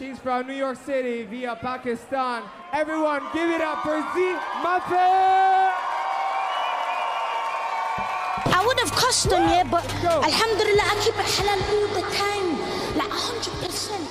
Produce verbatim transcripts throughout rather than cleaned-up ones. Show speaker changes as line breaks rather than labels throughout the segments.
She's from New York City via Pakistan. Everyone give it up for Z Muffet!
I would have cussed them, yeah, but Go. Alhamdulillah, I keep it halal all the time. Like one hundred percent.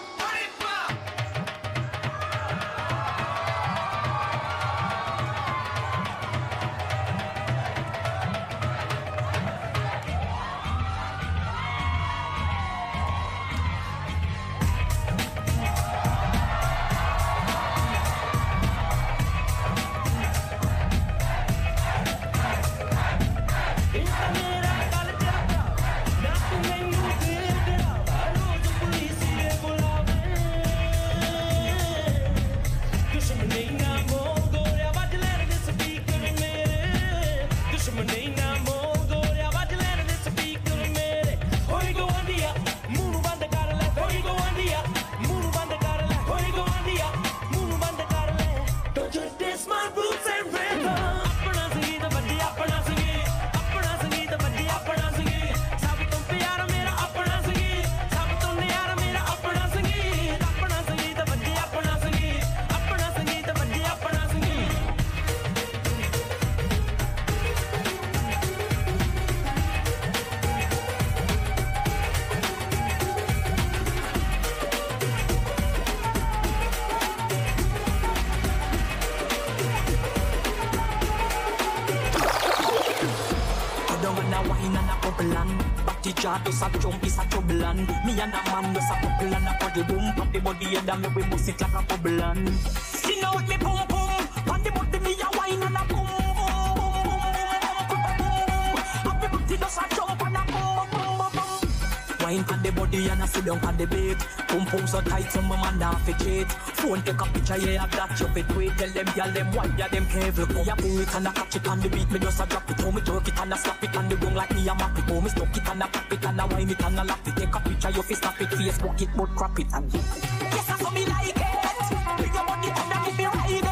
To sa jump is a trouble and me and a man just a couple and a body boom pop the body and me we bust it like a bubble and skin out me pum pum pon the body me a wine and a boom boom boom boom boom pop the body just a jump and a boom boom boom boom wine pon the body and a sit down pon the bed pum pum so tight some man nah fit cheat phone take a picture yeah that you fit wait tell them girl them why ya them careful me a pull it and a catch it on the beat me just a drop it home me jerk it and a slap it on the ground like me a map it home me stuck it and a pop it and a wine it and a lap it take a picture you fi snap it Facebook it but crap it and yes that's how me like it bring your body come and me ride it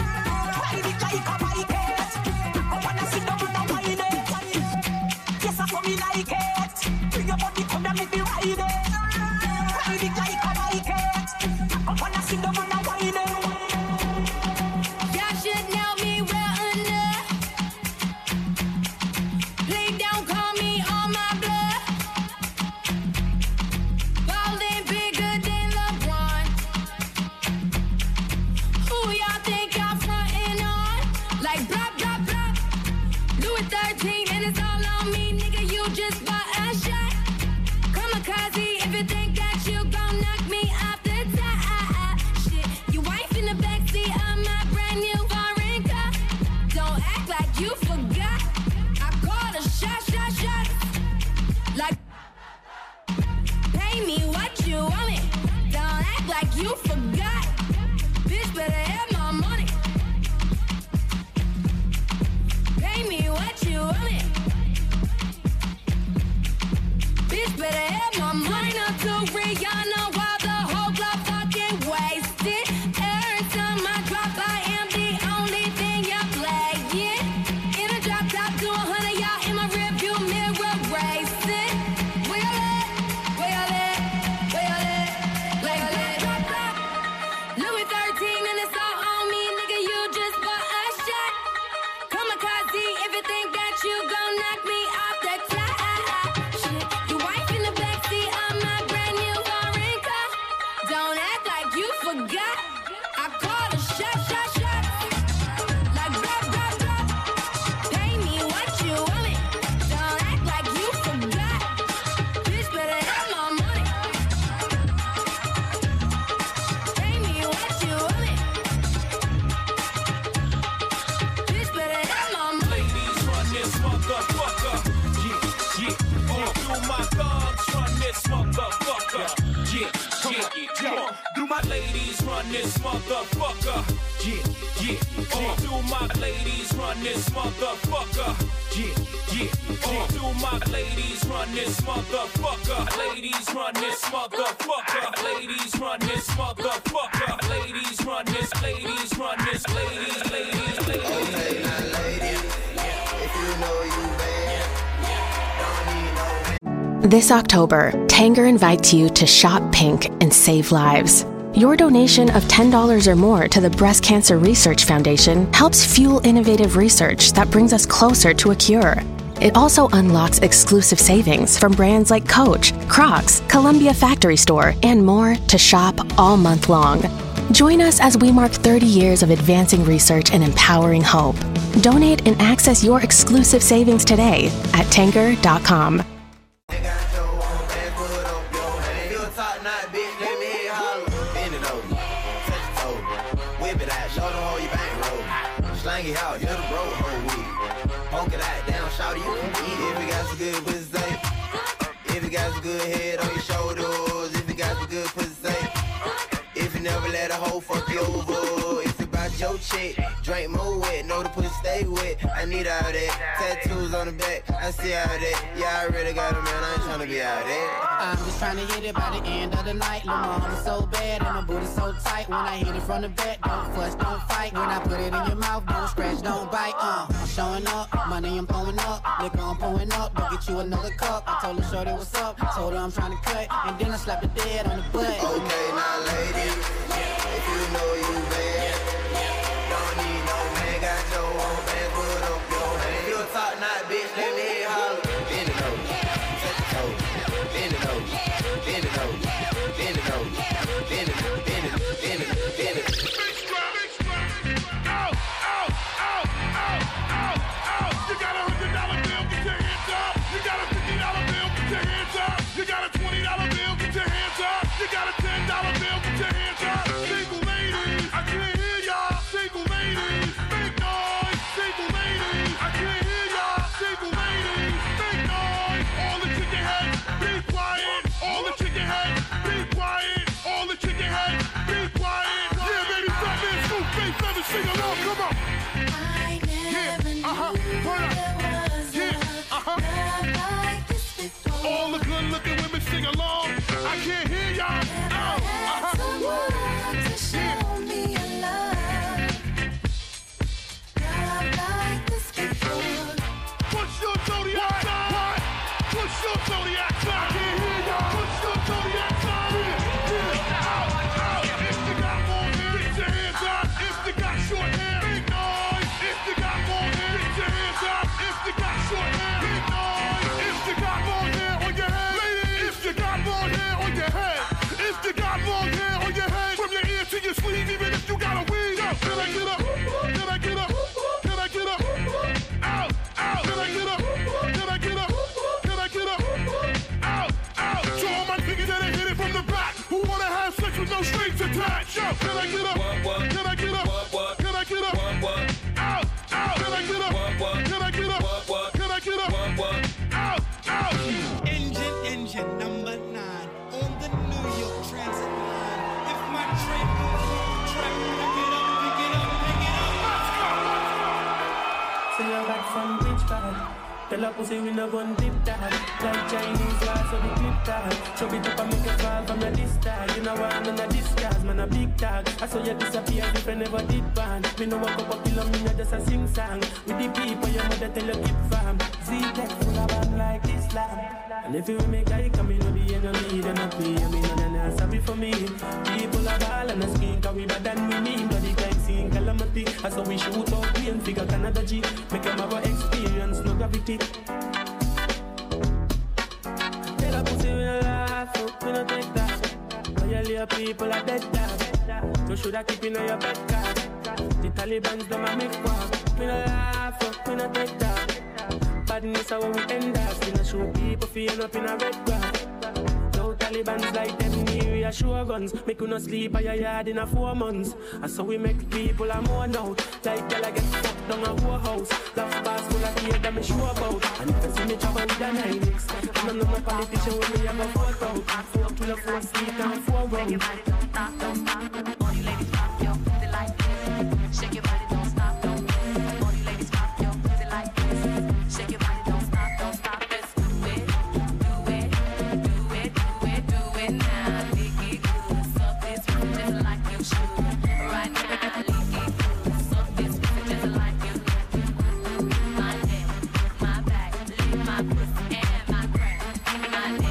ride it like a bike it come on and sit down and wine it yes that's how me like it bring your body come and me ride it ride it like a bike it come on and sit down and wine it.
You forgot, bitch better have my money. Pay me what you want it. Bitch better have my money. Turn up to Rihanna while the whole club fucking wasted. Every time I drop, I am the only thing you're playing. In a drop top to a hundred, y'all in my rearview mirror racing. Where y'all at? Where y'all at? Where y'all at? Where y'all at? Louis thirteen and it's all on me, nigga, you just bought a shot. Kamikaze, if you think that you gon' knock me off the top. Shit, your wife in the backseat of my brand new foreign car. Don't act like you forgot. I called a shot, shot, shot. Like drop, drop, drop. Pay me what you want it. Don't act like you forgot. Bitch better have my money. Pay me what you want it. Bitch better have my money.
Ladies run this motherfucker. Yeah, yeah. All through my thugs run this motherfucker. Yeah, yeah. Come on. Do my ladies run this motherfucker. Yeah, yeah. All through my ladies run this motherfucker. Yeah, yeah. All through my ladies run this motherfucker. Ladies run this motherfucker. Ladies run this motherfucker. Ladies run this. Ladies run this. Ladies, ladies, ladies.
Okay, now ladies, if you know you bad, don't need no This October, Tanger invites you to shop pink and save lives. Your donation of ten dollars or more to the Breast Cancer Research Foundation helps fuel innovative research that brings us closer to a cure. It also unlocks exclusive savings from brands like Coach, Crocs, Columbia Factory Store, and more to shop all month long. Join us as we mark thirty years of advancing research and empowering hope. Donate and access your exclusive savings today at tanger dot com.
If you got some good head on your shoulders, if you got some good pussy, if you never let a hoe fuck you over, it's about your chick, drink more wet, know the pussy stay wet, I need all that, tattoos on the back, I see all that, yeah I really got a man, I ain't tryna be out there.
I'm just trying to hit it by the end of the night, little mama so bad and my booty so tight, when I hit it from the back, don't fuss, don't fight, when I put it in your mouth, don't scratch, don't bite, uh, I'm showing up, money I'm throwing up, liquor I'm pouring up, go get you another cup, I told her shorty what's up, told her I'm trying to cut, and then I slapped the dead on the butt.
Okay now ladies, if you know you bad, don't need no man, got your own band, put up your hand, you a top knot bitch, let me hear holler, bend it over, touch it over, bend it over, bend it over, bend it over, bend it, bend it, bend it, bend it.
Out, out, out, out, out, out. You got a hundred dollar bill, get your hands up. You got a fifty dollar bill, get your hands up. You got a twenty dollar bill, get your hands up. You got a ten dollar bill, get your hands up. Single ladies, I can't hear y'all. Single ladies, make noise. Single ladies, I can't hear y'all. Single ladies, make noise. All the chicken heads, be quiet. All the chicken heads, be quiet. All the chicken heads, be quiet. Yeah, baby, fat man, scoop, face, feather, sing along, come on.
I never
Yeah, uh-huh,
knew
turn up.
there was
Yeah, uh-huh.
a love like this before.
All the good looking women sing along. I can't hear y'all. Oh,
Had
uh-huh.
someone to show me a love, love like this before.
Push your zodiac sign. What? Push your zodiac sign. I can't hear y'all. Push your zodiac sign. Yeah, yeah. Out, out. If you got long hair, get your hands up. If you got short hair, big noise. If you got long hair, get your hands up. If you got short hair, big noise. If you got long hair on your head, ladies. If you got long hair on your head. If you got long hair on your head, from your ear to your sleeve, even if you got a weave. Yo, can I get up? Can I get up? Can I get up? Out, out. Can I get up? Can I get up? Can I get up? Out, out. To all my niggas that hit it from the back, who wanna have sex with no strings attached. Yo, can I get up? Can I get up? Can I get up? Out, out. Can I get up? Can I get up? Can I get up? Out, out.
Engine, engine number nine on the New York Transit line. If my train goes off track, pick it up, pick it up, pick it up.
Say you're back from which part? Tell a pussy we no gun dip that. Like Chinese glass or the clip tag. Chop it up and make it fall from your disc tag. You know what, none of this gas, man a big tag. I saw you disappear if I never did ban. Me know a couple kilo, me no just a sing song. With the people your mother tell you keep fam. Z-Tech full of band like Islam. And if you make I come in, no the enemy, then I play. I mean, no, no, sorry for me. People are ball and a skin, cause we better than we mean. But the crime scene calamity. I saw we shoot up, we and figure Canada G. Make them have a experience, no gravity. Tell a pussy we no laugh, oh, we no take that. All your little people are dead dog. You shoulda keep in on your bed card. The Taliban's them a make walk. We no laugh, oh, we no take that. Badness how we end up. We no show people feeling up in a red grass. No Taliban's like them near we a show guns. Make you no sleep at your yard in a four months. And so we make people a more now. Like y'all get fucked down a whole house. Laugh pass full of here that me sure about. And if you see me travel with a nine X, I'm not no politician with me, I go four out. Four to the four seat and four round.
Shake your body, don't stop, don't stop. All you ladies pop your pussy like this. Shake your body, don't stop, don't stop. All you ladies pop your pussy like this. Shake your body, don't stop, don't stop. Let's do it, do it, do it, do it, do it now. Lick it good, suck this pussy just like you should. Right now, lick it good, suck this pussy just like you should. My neck, my back, lick my pussy and my crack. My neck.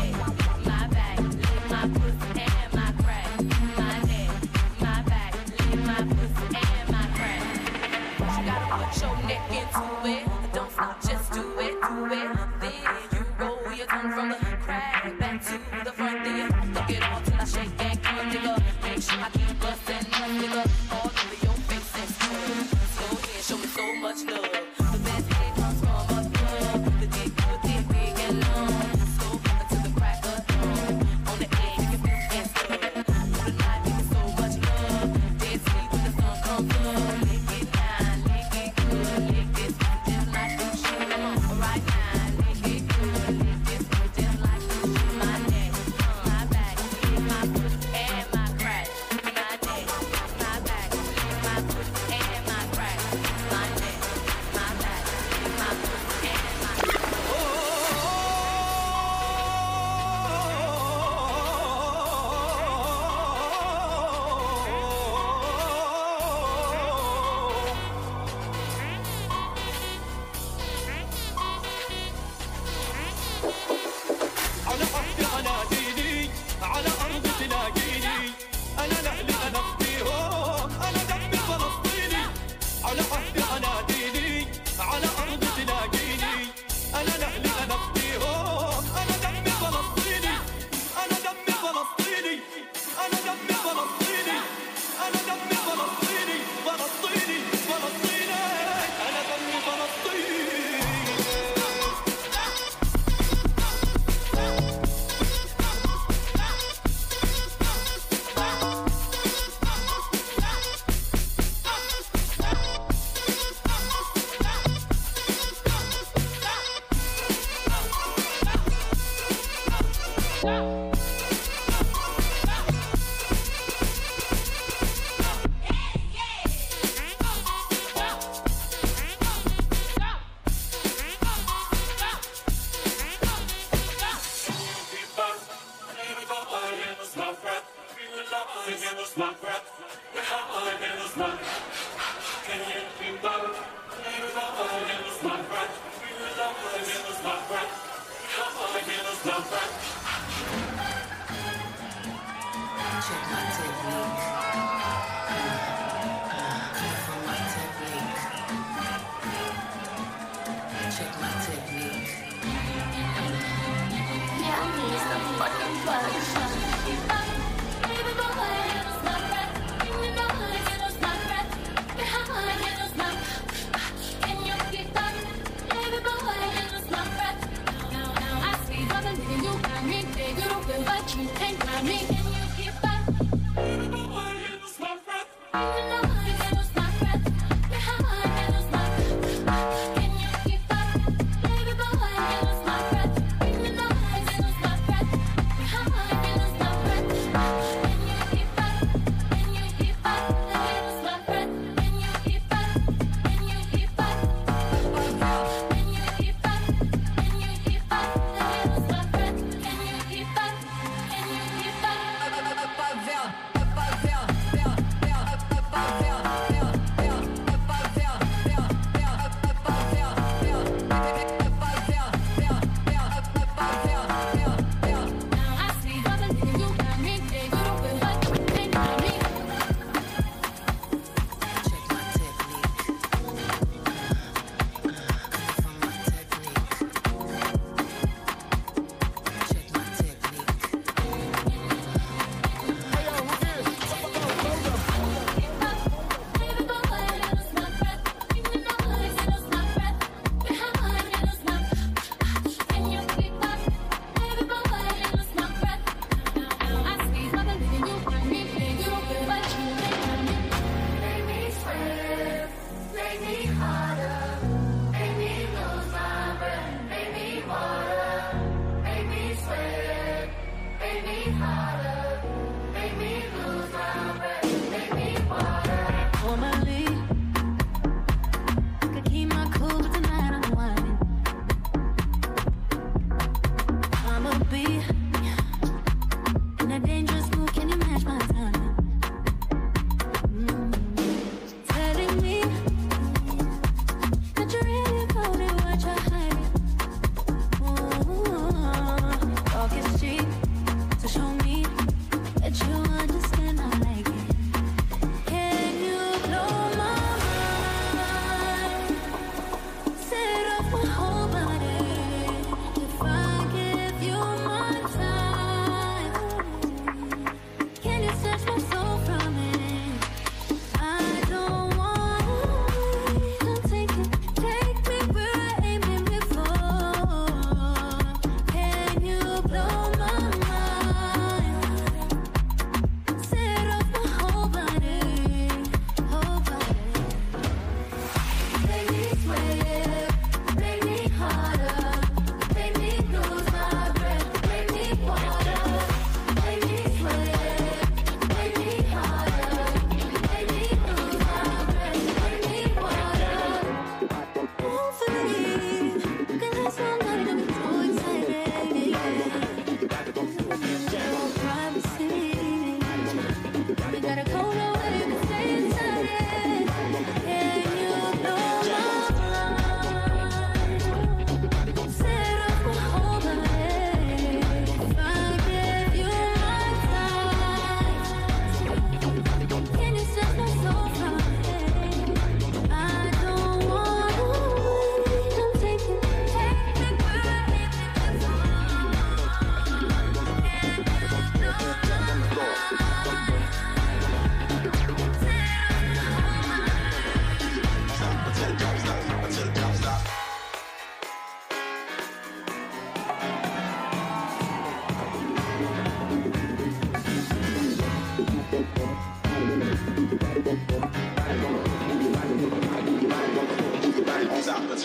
Stop.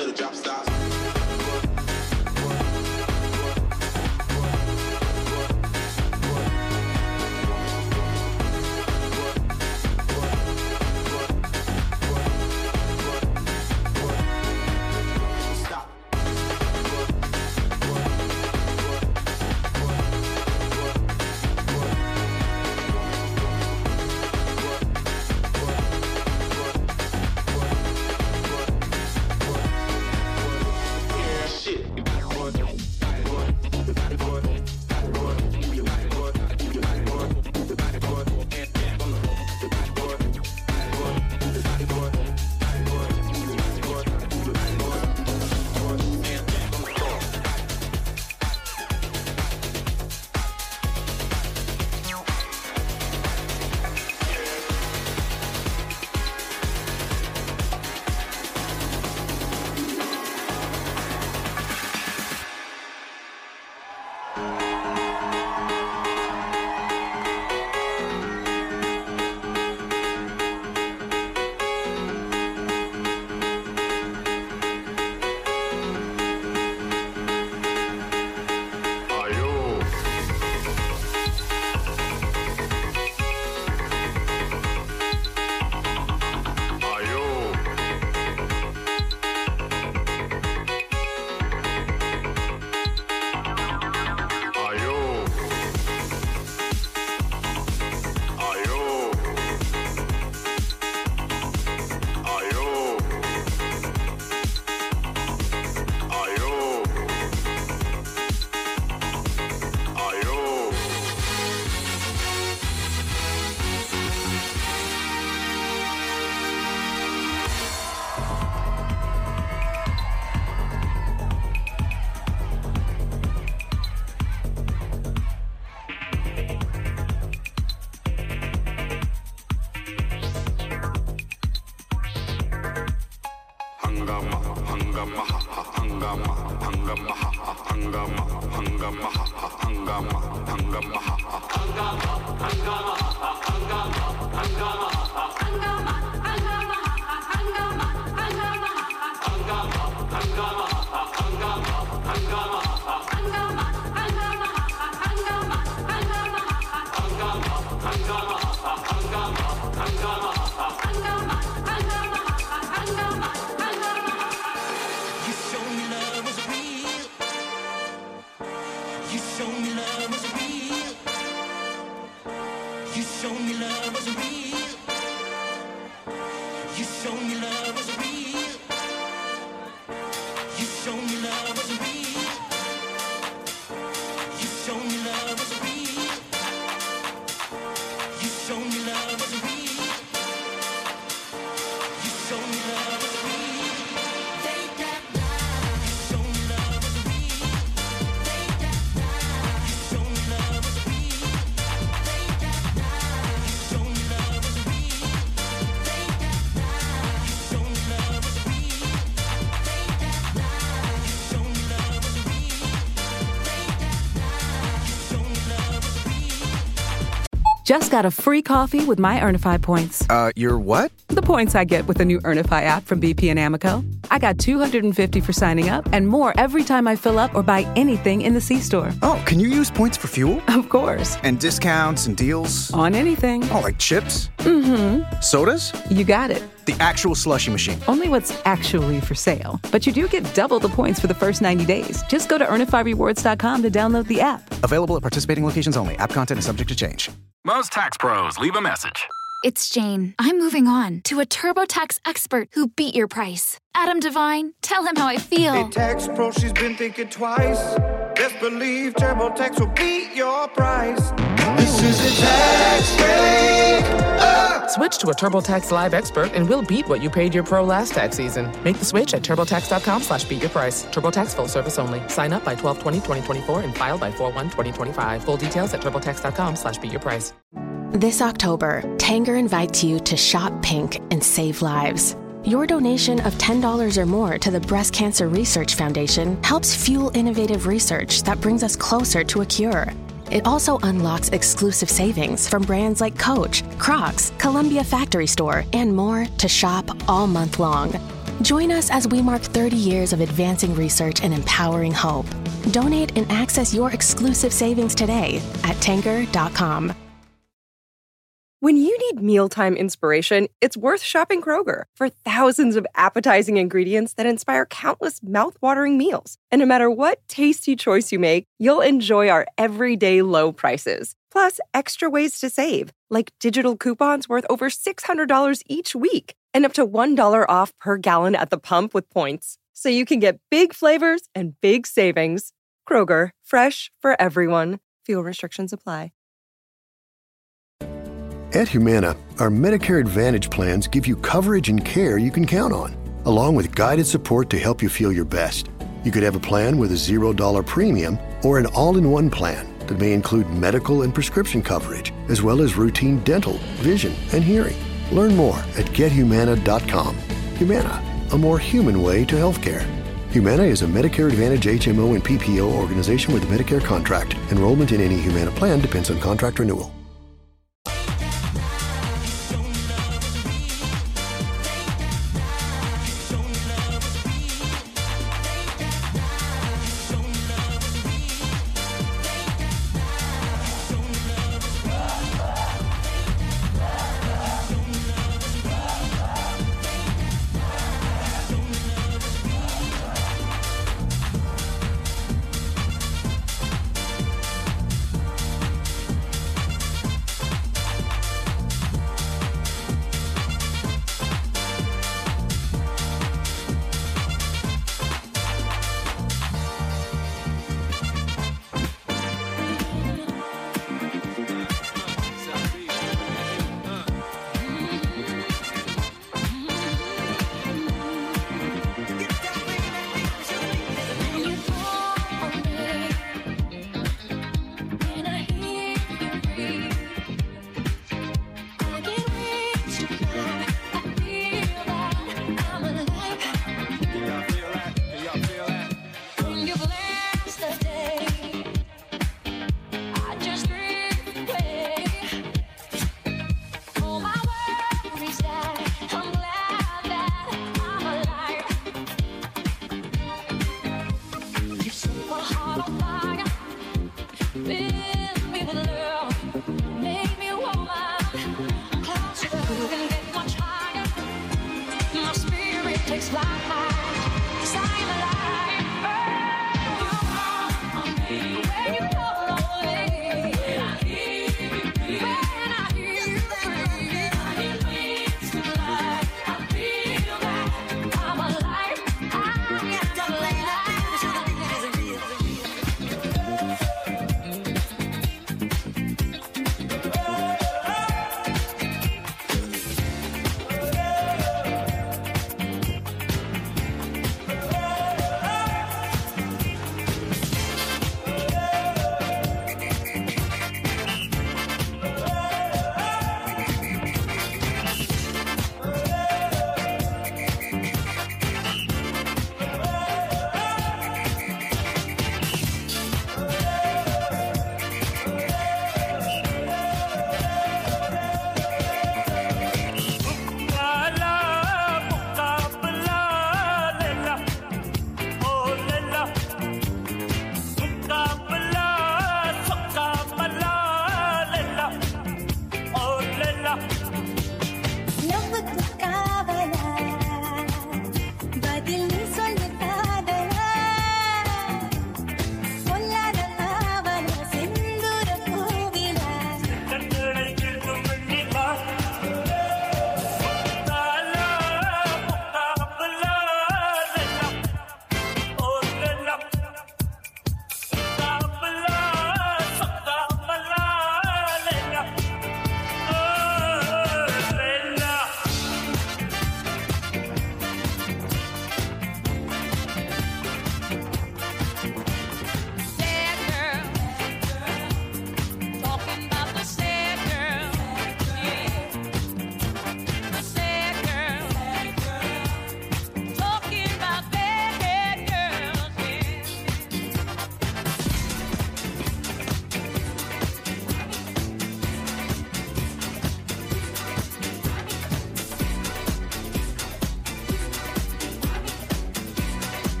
till the drop stops.
Just got a free coffee with my Earnify points.
Uh, your what?
The points I get with the new Earnify app from B P and Amoco. I got two hundred fifty for signing up and more every time I fill up or buy anything in the C-store.
Oh, can you use points for fuel?
Of course.
And discounts and deals?
On anything.
Oh, like chips?
Mm-hmm.
Sodas?
You got it.
The actual slushie machine.
Only what's actually for sale. But you do get double the points for the first ninety days. Just go to earnify rewards dot com to download the app.
Available at participating locations only. App content is subject to change.
Most tax pros leave a message.
It's Jane. I'm moving on to a TurboTax expert who beat your price. Adam Devine, tell him how I feel.
Hey, tax pro, she's been thinking twice. Best believe TurboTax will beat your price. This is a tax break. Uh!
Switch to a TurboTax Live expert and we'll beat what you paid your pro last tax season. Make the switch at TurboTax.com slash beat your price. TurboTax full service only. Sign up by twelve twenty twenty twenty-four and file by four one twenty twenty-five. Full details at TurboTax.com slash beat your price.
This October, Tanger invites you to shop pink and save lives. Your donation of ten dollars or more to the Breast Cancer Research Foundation helps fuel innovative research that brings us closer to a cure. It also unlocks exclusive savings from brands like Coach, Crocs, Columbia Factory Store, and more to shop all month long. Join us as we mark thirty years of advancing research and empowering hope. Donate and access your exclusive savings today at Tanger dot com.
When you need mealtime inspiration, it's worth shopping Kroger for thousands of appetizing ingredients that inspire countless mouthwatering meals. And no matter what tasty choice you make, you'll enjoy our everyday low prices. Plus, extra ways to save, like digital coupons worth over six hundred dollars each week and up to one dollar off per gallon at the pump with points. So you can get big flavors and big savings. Kroger, fresh for everyone. Fuel restrictions apply.
At Humana, our Medicare Advantage plans give you coverage and care you can count on, along with guided support to help you feel your best. You could have a plan with a zero dollar premium or an all-in-one plan that may include medical and prescription coverage, as well as routine dental, vision, and hearing. Learn more at get humana dot com. Humana, a more human way to healthcare. Humana is a Medicare Advantage H M O and P P O organization with a Medicare contract. Enrollment in any Humana plan depends on contract renewal.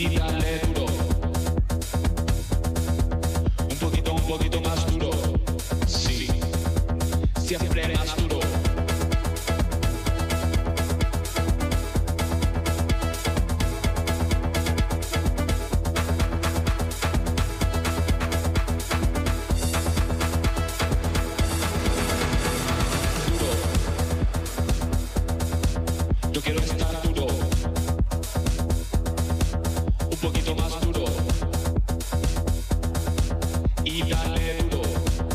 y dale duro. Un poquito, un poquito más duro. Sí, siempre más duro. Yo quiero estar duro, un poquito más duro, y dale duro,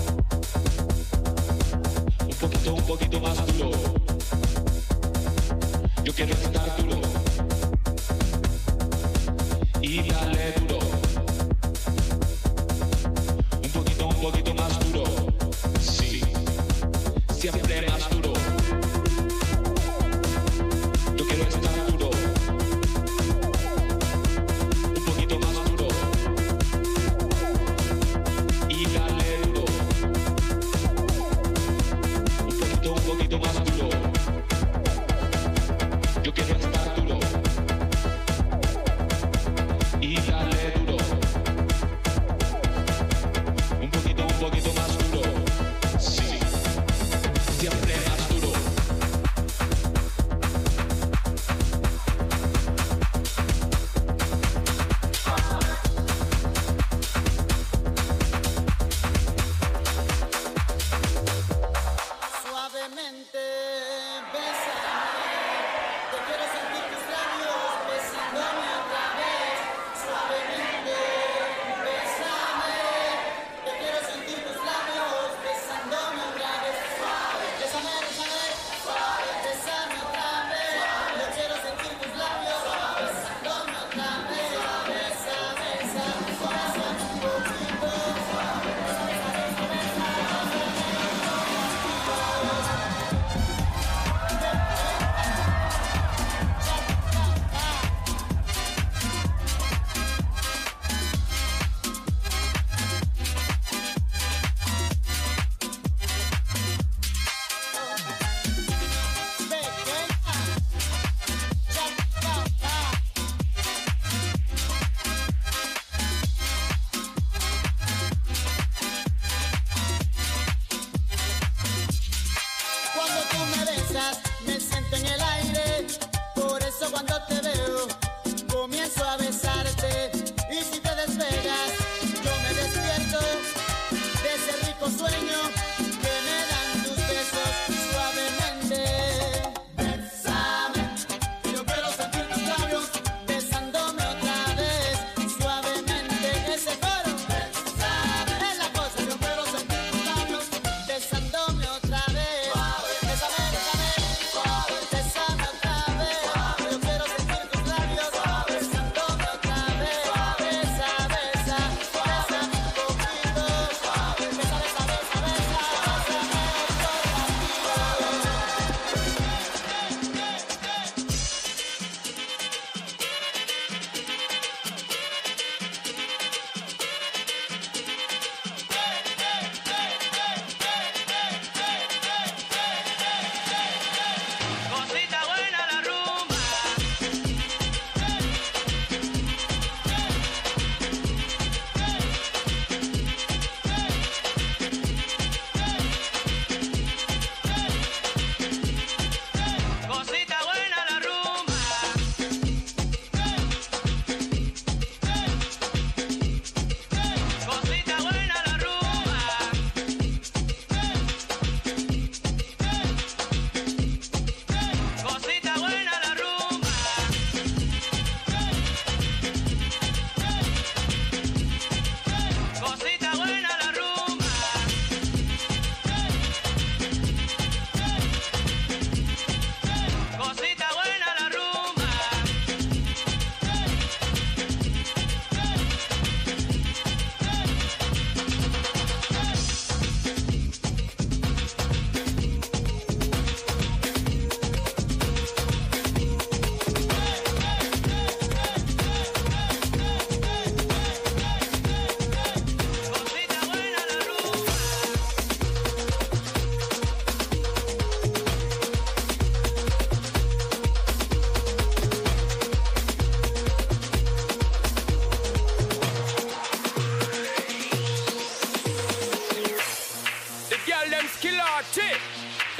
un poquito, un poquito más duro. Yo quiero estar duro, y dale duro, un poquito, un poquito más duro. Sí, siempre más duro. Yo quiero estar duro, un poquito más duro, y dale duro, un poquito, un poquito más duro. Yo quiero estar duro, y dale duro, un poquito, un poquito más duro. Sí, siempre más duro.
Suavemente, bésame. Te quiero sentir tus labios besándome otra vez. Suavemente, bésame. Te quiero sentir tus labios besándome otra vez. Suave, bésame, bésame. Suave, bésame otra vez. Yo quiero sentir tus labios besándome otra vez. Besa, besa, corazón un poquito. Suave, besa, besa, besa, besa. Cuando tú me besas, me siento en el aire. Por eso cuando te veo, comienzo a besarte. Y si te despegas, yo me despierto de ese rico sueño que me dan tus besos suavemente. Bésame, yo quiero sentir tus labios besándome otra vez suavemente. Ese coro, bésame, es la cosa. Yo quiero sentir tus labios besándome otra vez. Bésame, bésame, suave, bésame otra vez. Yo quiero sentir tus labios besándome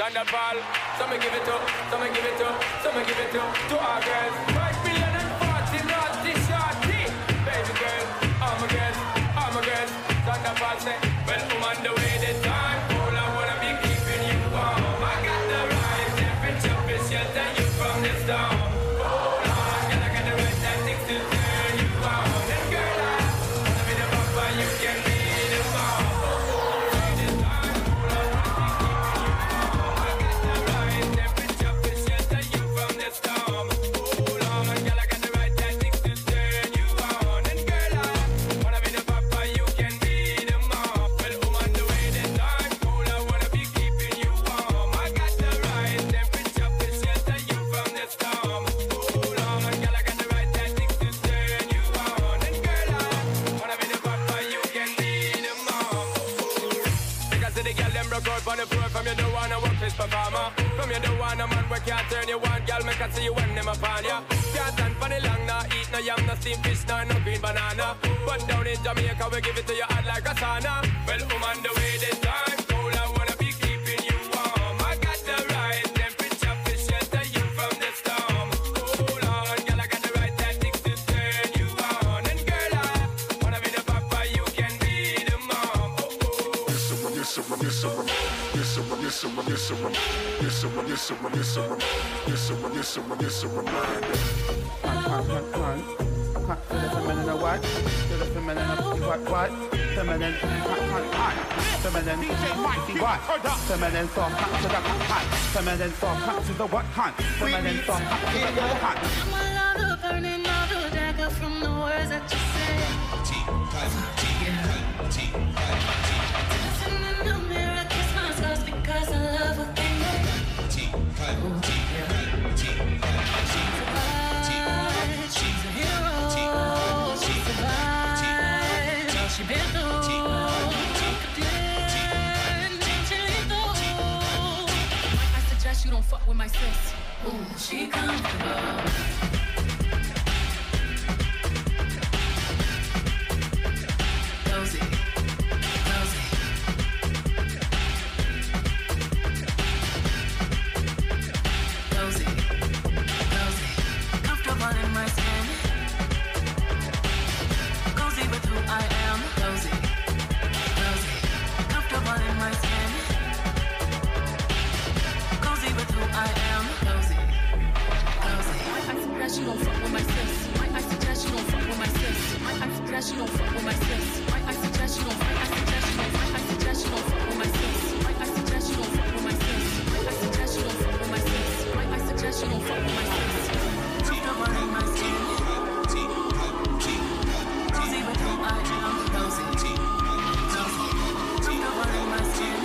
Thunderball. So me give it to, so me give it to, so me give it to, to our girls. Five billion and forty, naughty, shorty. Baby girl, all my girls, all my girls. Thunderball say, well, I'm on the way this time. All I wanna be keeping you warm. I got the right temperature to shelter you from the storm. Hold on, girl, I got the right tactics to turn you on. And girl, I wanna be the papa, you can be the mom. From you don't wanna work this performer. From you don't wanna man where can't turn you on. Girl, make I see you when them upon ya. Can't stand for the long, nah eat no yam, no steamed fish, nah no green banana. But down in Jamaica we give it to you hot like a sauna. Well, I'm on the way this time. Cold, I wanna be keeping you warm. I got the right temperature to shelter you from the storm. Hold on, girl, I got the right tactics to turn you on. And girl, I wanna be the papa, you can be the mom. Oh, oh.
Yes, sir, yes, sir, yes, sir. Yes, sir, yes, sir, yes, sir. Yes, sir, yes, sir, yes, sir. Yes, sir, yes, sir, yes, sir.
Hunt, hunt, hunt, hunt. Hunt for the feminine what? For the feminine what, what? Feminine hunt, hunt, hunt. Feminine D J Mikey what? Feminine soft hunt to the hunt. Feminine soft hunt to the what hunt? Feminine soft hunt to the what hunt?
I'm a lot of burning all the dagger from the words that you said. Dancing in the mirror, kiss my scars because I love what they make. She's a hero. She survived all she been through. I suggest you don't fuck with my sis. Ooh, she comfortable. You don't fuck with my sis. I suggest you don't fuck with my sis. I suggest you don't fuck with my sis. I suggest you don't. I suggest you don't. I suggest you don't fuck with my sis. I suggest you don't fuck with my sis. I suggest you don't fuck with my sis. I suggest you don't fuck with my sis. Comfortable in my skin. Cozy with who I am. Cozy. Comfortable in my skin.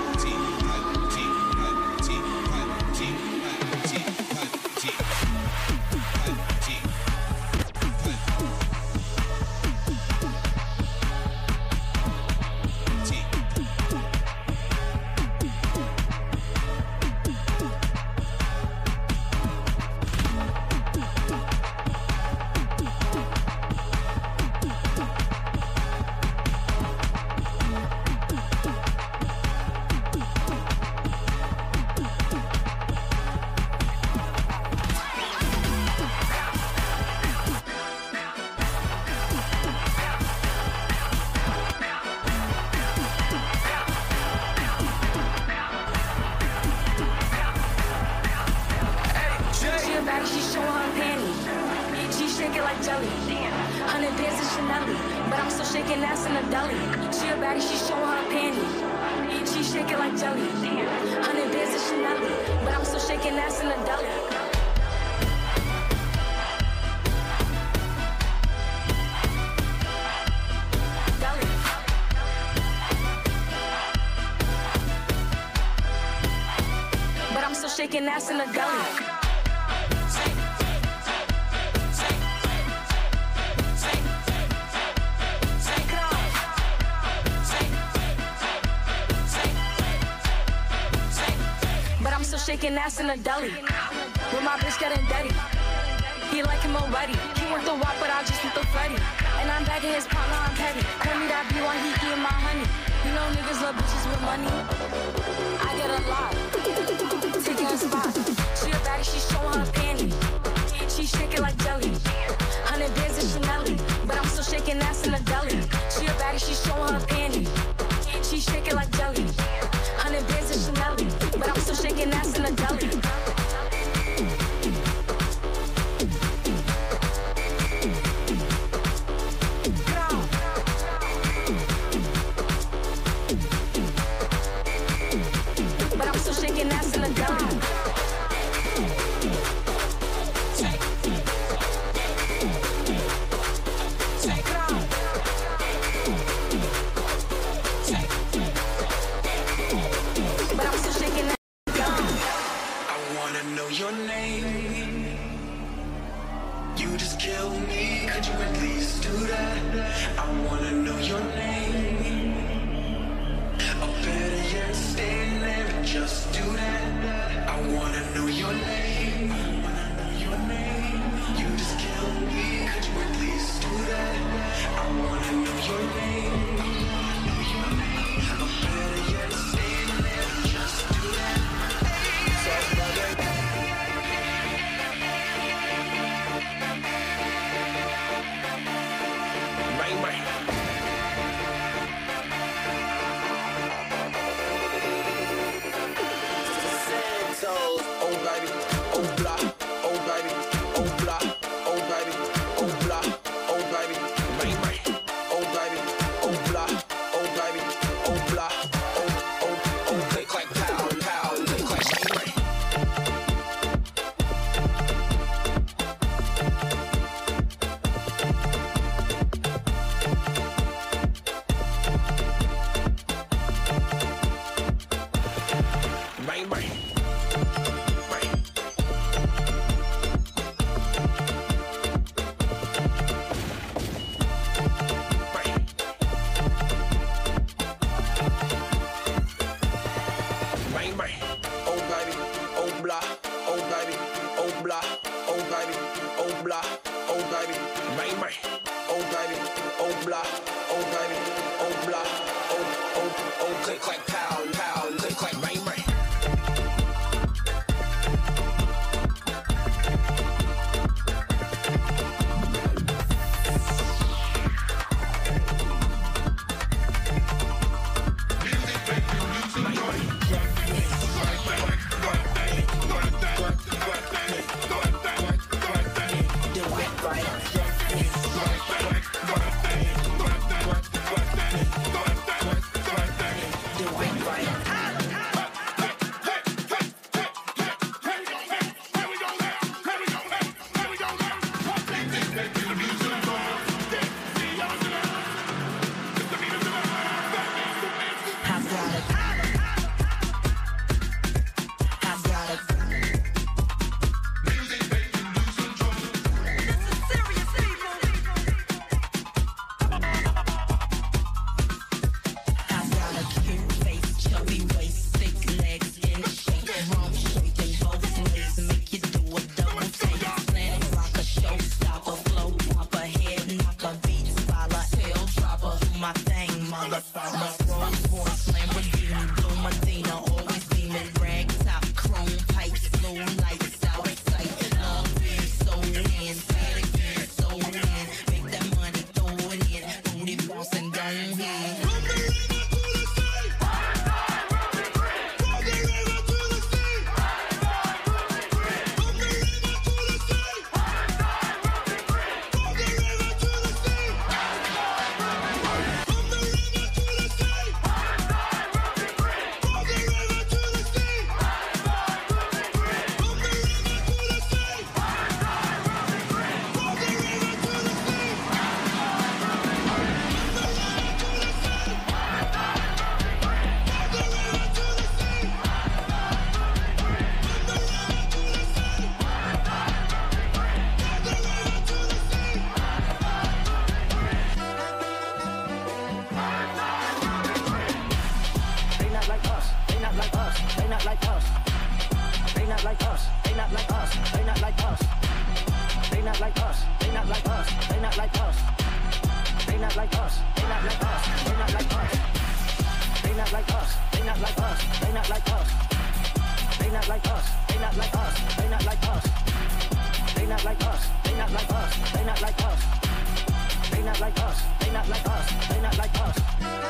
Shaking ass in the gully. But I'm still shaking ass in the deli. With my bitch getting dirty. He like him already. He want the wop, but I just want the Freddy. And I'm back in his partner, I'm petty. Call me that B one, he eating my honey. You know niggas love bitches with money. I get a lot. Taking her spot. She a baddie, she showing her panties. She shaking like jelly. Hundred bands in Chanel, but I'm still shaking ass in the deli. She a baddie, she showing her panties. She shaking like jelly. Hundred bands in Chanel, but I'm still shaking ass in the deli. But I'm still shaking ass in the deli.
Your name, you just kill me. Could you at least do that? I wanna know your name. Or better yet, stay there and just do that. I wanna know your name. I wanna know your name. You just kill me. Could you at least do that? I wanna know your name. I wanna know your name. Or better yet, stay there and just do that.
not like us. They not like us. They not like us.
They not like us. They not like us. They not like us. They not like us. They not like us. They not like us. They not like us. They not like us. They not like us. They not like us. They not like us. They not like us.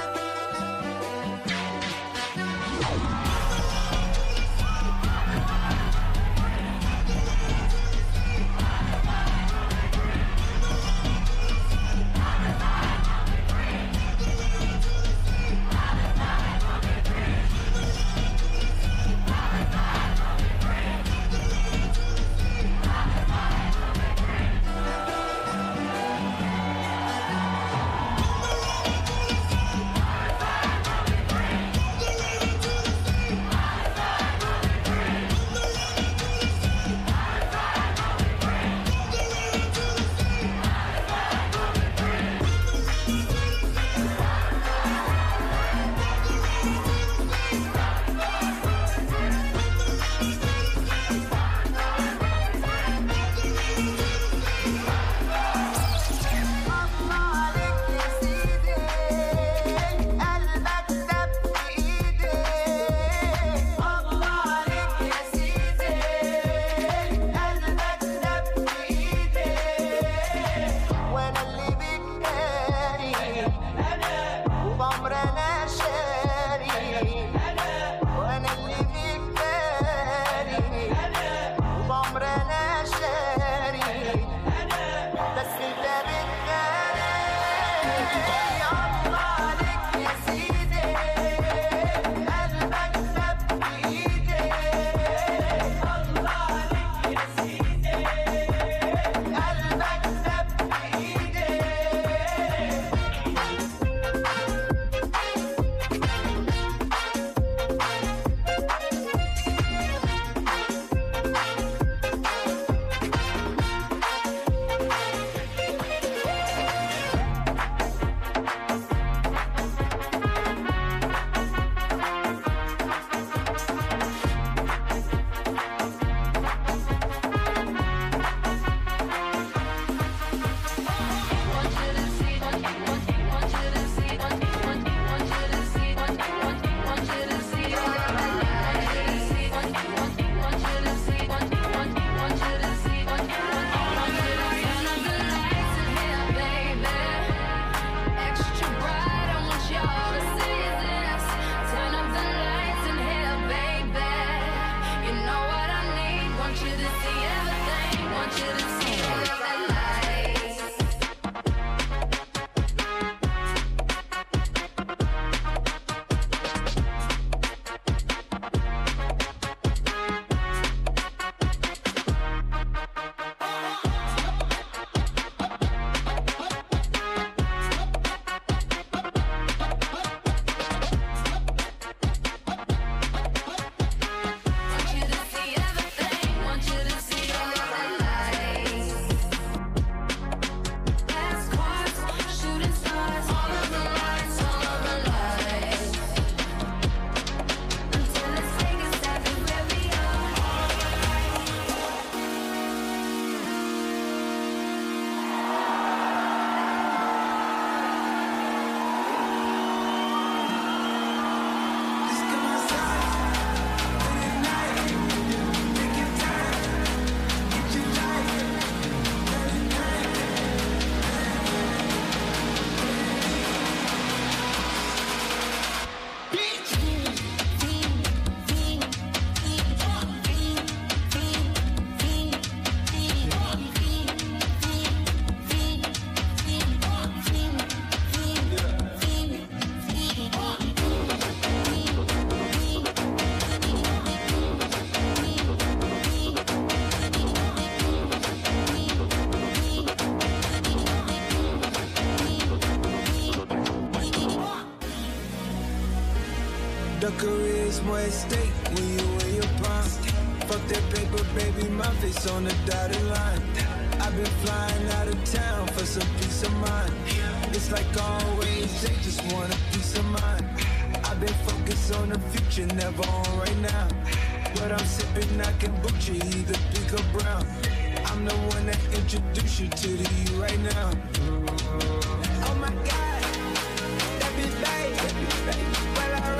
The career's more at stake when you in your prime. Fuck that paper, baby, my face on the dotted line. I've been flying out of town for some peace of mind. It's like always, they just want a peace of mind. I've been focused on the future, never on right now. But I'm sipping, I can boot you, either pink or brown. I'm the one that introduced you to the you right now. Oh my God, that be babe, that be babe. Well, I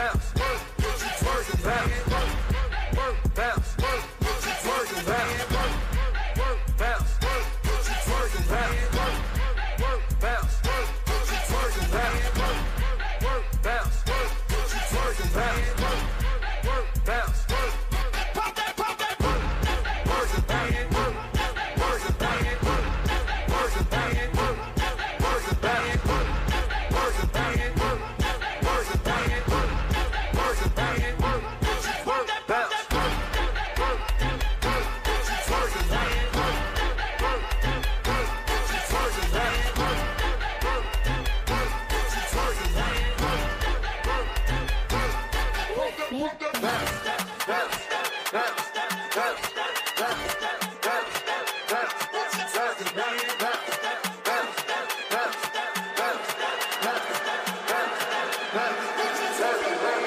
bounce, work, what you twerking, bounce, work, work, bounce, work, what you twerking, bounce, work, work, bounce, work, what you twerking, bounce, work, work, bounce, work, what you twerking, bounce, work, work, bounce, work, what you twerking, bounce, work, work, bounce, work. Pop that, pop that, work, work it, bounce, work, work it, bounce, work, work it, bounce, work, work it, bounce, work, work it, bounce, work, work it, bounce, work, work it, bounce, work, what you work that bounce, work, work, work, what you twerking, bounce, work, work, work, what you twerking, bounce, work, work, work, what you twerking, bounce, work, work, work, work that, work that bounce, bounce, bounce, bounce, bounce, bounce, bounce, what you twerking, bounce, bounce, bounce, bounce, bounce, bounce, bounce, bounce, what you twerking, bounce.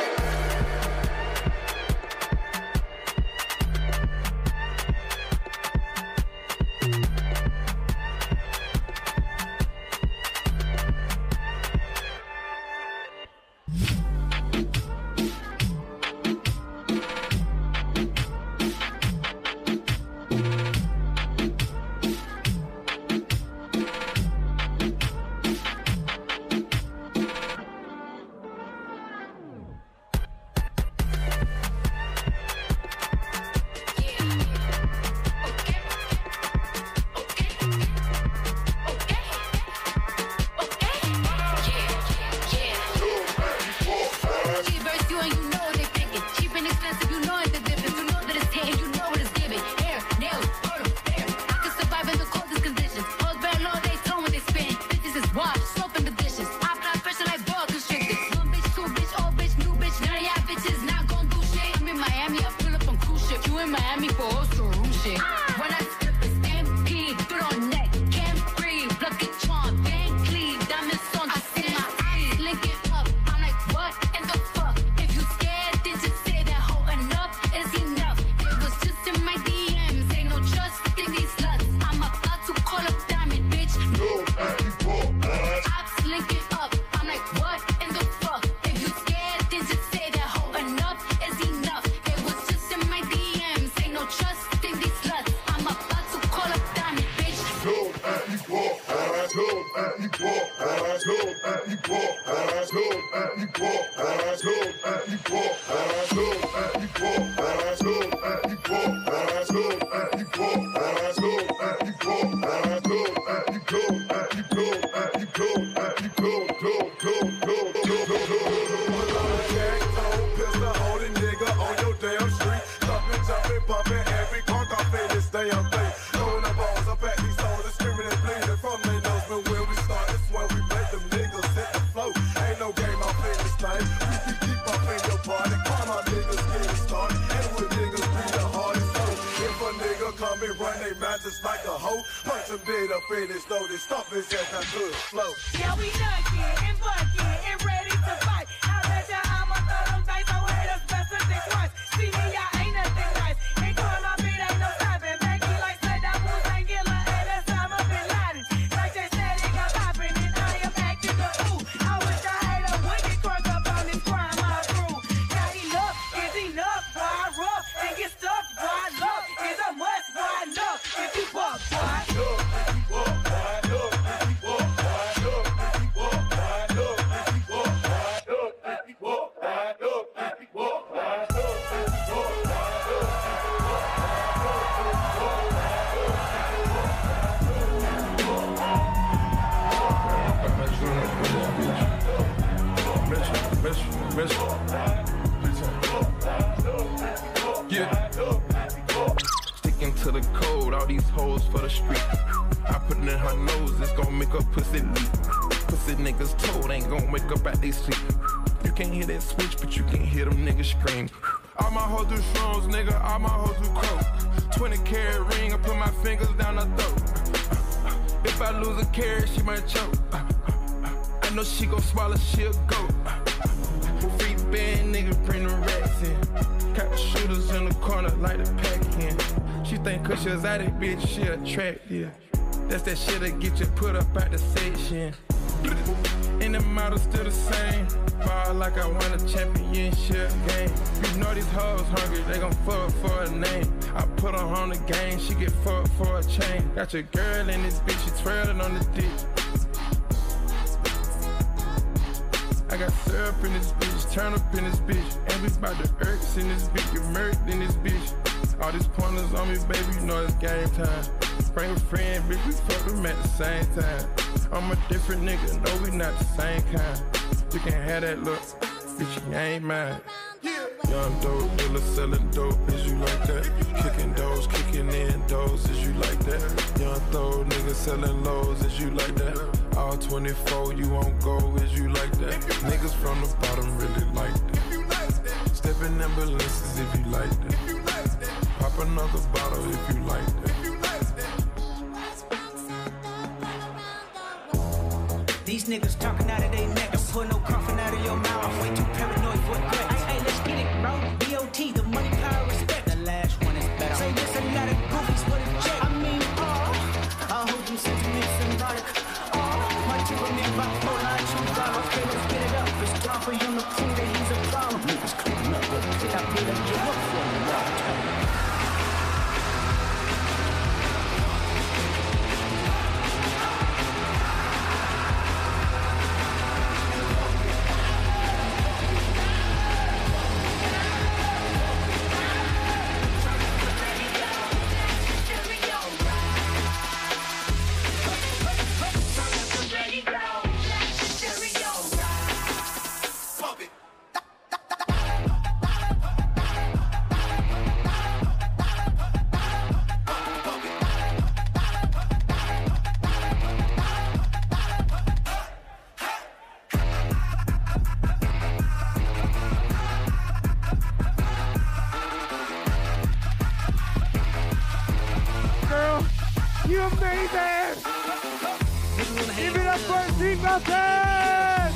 Cheapers, you and you know what they thinking. Cheap and expensive, you know it's the difference. You know that it's hitting, you know what it's giving. Hair, nails, photo, hair. I can survive in the coldest conditions. Hoes very low, they throwing what they spend. Bitches is washed, sloping the dishes. I fly pressure like boa constricted. One bitch, two bitch, old bitch, new bitch. None of y'all bitches not gon' do shit. I'm in Miami, I pull up on cruise ship. You in Miami for Oscar room shit. When I slip a stampede, put on neck, can't breathe. Look at Tron, Van Cleave, diamonds on. I see my eyes, link it up. I'm like, what in the fuck? If you scared, then just say that hoe enough is enough. It was just in my D Ms, ain't no trust in these sluts. I'm about to call up Diamond, bitch. Ops, link it up. I'm like, what in the fuck? If you scared, then just say that hoe enough is enough. It was just in my D Ms, ain't no trust in these sluts. I'm about to call up Diamond, bitch.
Pistol holding nigga on your damn street. Jumping, jumping, bumping every conk off in this damn thing. Throwing the balls up at these hoes and screaming and bleeding from their nose. But when we start, it's when we make them niggas hit the flow. Ain't no game up in this thing. We can keep up in your party. Call my niggas getting started. And when niggas be the hardest so if a nigga come and run they matches like a hoe, punch him dead up in his nose and stop his ass that good flow.
Yeah, we nugging and bucking and ready to fight. I bet ya I'ma throw them dice, so haters best to think twice. See me, y'all ain't nothing nice. Ain't calling my beat, ain't no stopping. Becky like Saddam Hussein, Gilla, and that's Osama bin Laden. Like they said, it got poppin', and I am acting the fool. I wish I had a wicked crunk up on this crime I grew. Now enough is enough, boy, I rough and get stuck, boy, luck is a must, boy, I know if you buck, boy.
Yeah. Sticking to the code, all these hoes for the street. I put it in her nose, it's gon' make her pussy leak. Pussy niggas told ain't gon' wake up at they sleep. You can't hear that switch, but you can hear them niggas scream. All my hoes do shrooms, nigga, all my hoes do coke. twenty carat ring, I put my fingers down her throat. If I lose a carat, she might choke. I know she gon' swallow, she'll go. Free band, nigga, bring the racks in. Got the shooters in the corner like the pack in. She think cause she exotic, bitch, she attractive. That's that shit'll get you put up out the section. And the model still the same. Ball like I won a championship game. You know these hoes hungry, they gon' fuck for a name. I put her on the game, she get fucked for a chain. Got your girl in this bitch, she twirling on the dick. I got syrup in this bitch, turn up in this bitch. And we bout the irks in this bitch, get murked in this bitch. All these pointers on me, baby, you know it's game time. Bring a friend, bitch, we fuck them at the same time. I'm a different nigga, no, we not the same kind. You can have that look, bitch, you ain't mine. Young dope dealer selling dope, is you like that? Kicking doors, kicking in doors, is you like that? Young throw nigga selling lows, is you like that? All twenty-four, you won't go, is you like that? Niggas from the bottom really like that. Step in ambulances if you like that. Pop another bottle if you like that.
These niggas talking out of their neck, don't put no coffin out of your mouth. I'm way too paranoid for threats. Hey, hey, let's get it, bro. B O T, the money, power, respect. The last one is better. Say this, a lot of goofies for the check. I mean, oh, I hope you sentiments symbolic. Oh, my temperament bipolar, I choose God. Okay, let's get it up. It's time for you to prove that he's a problem. Niggas cleaning up with a kid, I feel like you up for a long time.
You amazing! Give it up for Steve Melton!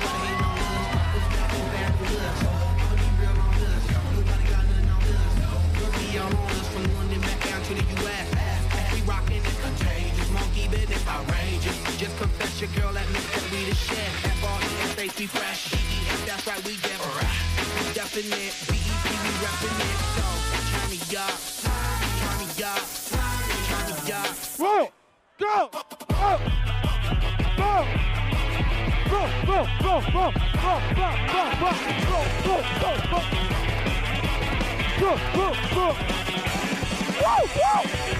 Just confess your girl at me, we the shit. F R E S H, we fresh. That's right, we get right. Definite, B E P, we reppin' it. So, turn me up, turn me up, turn me up.
Whoa! Go! Go! Go! Go! Go! Go! Go! Go! Go! Go! Go! Go! Go! Go! Go! Go! Whoa! Whoa!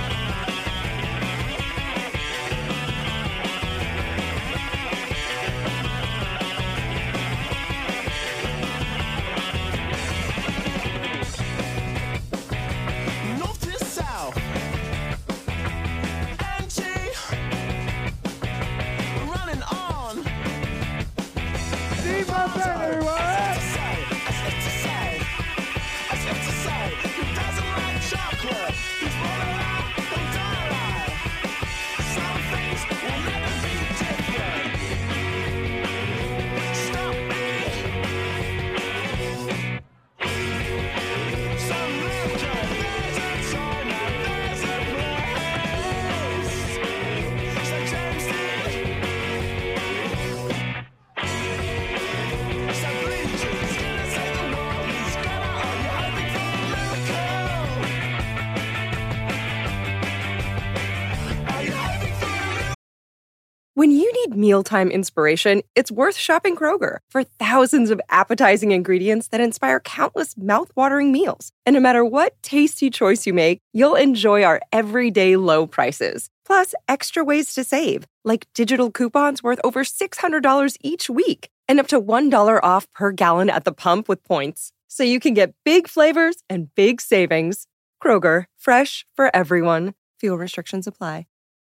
When you need mealtime inspiration, it's worth shopping Kroger for thousands of appetizing ingredients that inspire countless mouthwatering meals. And no matter what tasty choice you make, you'll enjoy our everyday low prices. Plus, extra ways to save, like digital coupons worth over six hundred dollars each week and up to one dollar off per gallon at the pump with points. So you can get big flavors and big savings. Kroger, fresh for everyone. Fuel restrictions apply.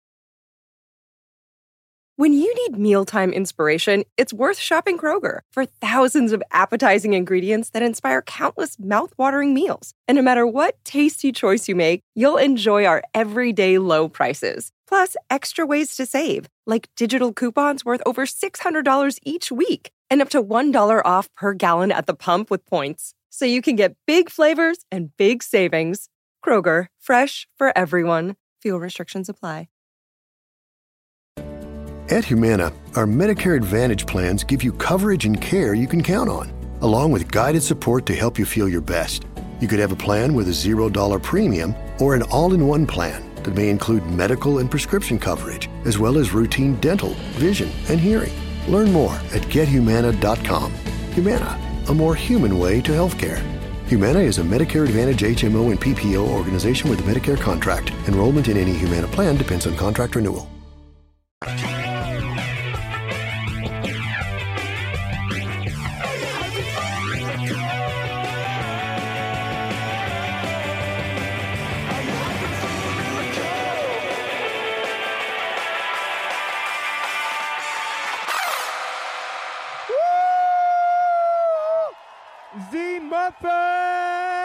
When you need mealtime inspiration, it's worth shopping Kroger for thousands of appetizing ingredients that inspire countless mouthwatering meals. And no matter what tasty choice you make, you'll enjoy our everyday low prices. Plus, extra ways to save, like digital coupons worth over six hundred dollars each week and up to one dollar off per gallon at the pump with points. So you can get big flavors and big savings. Kroger, fresh for everyone. Fuel restrictions apply.
At Humana, our Medicare Advantage plans give you coverage and care you can count on, along with guided support to help you feel your best. You could have a plan with a zero dollar premium or an all-in-one plan that may include medical and prescription coverage, as well as routine dental, vision, and hearing. Learn more at get humana dot com. Humana, a more human way to healthcare. Humana is a Medicare Advantage H M O and P P O organization with a Medicare contract. Enrollment in any Humana plan depends on contract renewal.
Z Murphy!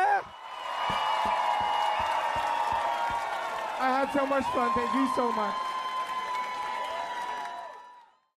I had so much fun. Thank you so much.